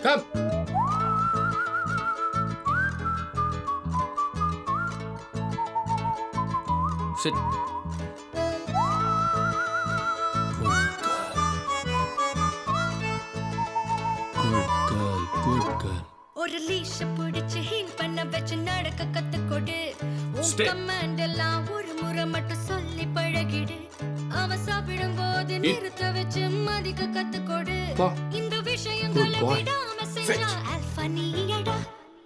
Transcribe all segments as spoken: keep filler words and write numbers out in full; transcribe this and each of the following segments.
Come. Sit. Good girl. Good girl. ஒரு லீஷ புடிச்சு heel பண்ண வச்சு நடக்க கத்துக்கொடு. உன் கமாண்ட் எல்லாம் ஒரு முறை மட்டும் சொல்லி பழகிடு. அவன் சாப்பிடும் போது நிறுத்த வச்சு மதிக்க கத்துக்கொடு. இந்த விஷயங்களை விடாம செஞ்சா ஆல்பா நீயடா.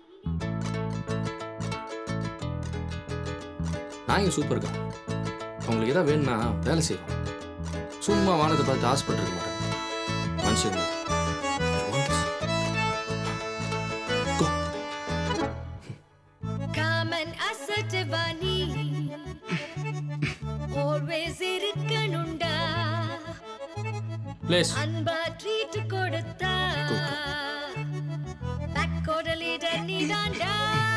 நான் சூப்பர்க்கா. உங்களுக்கு ஏதாவது வேணும்னா வேலை செய்வோம். சும்மா வானத்தை பார்த்து ஹாஸ்பிட்டல் இருக்க மாட்டேன் மனுஷன். காமன் அசட்டவானி always இருக்கணும்டா. ப்ளீஸ் அன்பா ட்ரீட் கொடுத்தா பேக்கோட லீடர் நீதான்டா.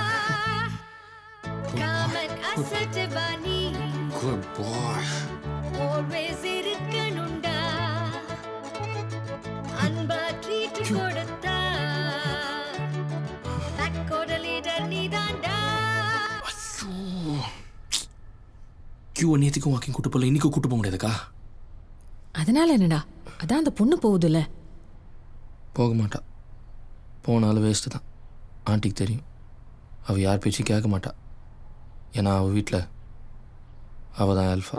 காமன் அசட்டவானி குட் பாய். always இருக்கணும்டா. அன்பா ட்ரீட் கொடுத்தா பேக்கோட லீடர் நீதான்டா. கியூ நேற்றுக்கும் வாக்கிங் கூட்டு போகல, இன்னைக்கும் கூட்டு போக முடியாதுக்கா. அதனால என்னடா, அதான் அந்த பொண்ணு போகுதுல்ல. போக மாட்டா. போனாலும் வேஸ்ட்டு தான். ஆண்டிக்கு தெரியும். அவள் யார் பேச்சும் கேட்க மாட்டா. ஏன்னா அவள் வீட்டில் அவள் தான் ஆல்ஃபா.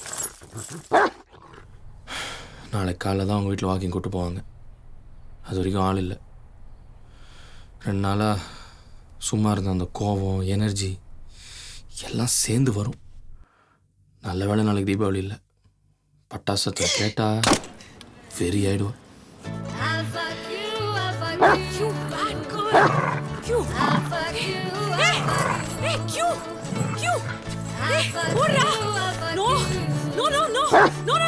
நாளைக்கு காலைல தான் அவங்க வீட்டில் வாக்கிங் கூட்டு போவாங்க. அது வரைக்கும் ஆள் இல்லை. ரெண்டு நாளாக சும்மா இருந்த அந்த கோபம், எனர்ஜி எல்லாம் சேர்ந்து வரும். நல்ல வேளை நாளைக்கு தீபாவளி இல்லை. பட்டாசத்தை கேட்டால் வெறி ஆயிடுவேன். Alpha Q, Alpha Q, You bad girl. Q. Alpha Q, Hey, hey, Q, Q. Hey, Alpha ஓடுறா. Q, Alpha No, Q. no, no, no, no, no.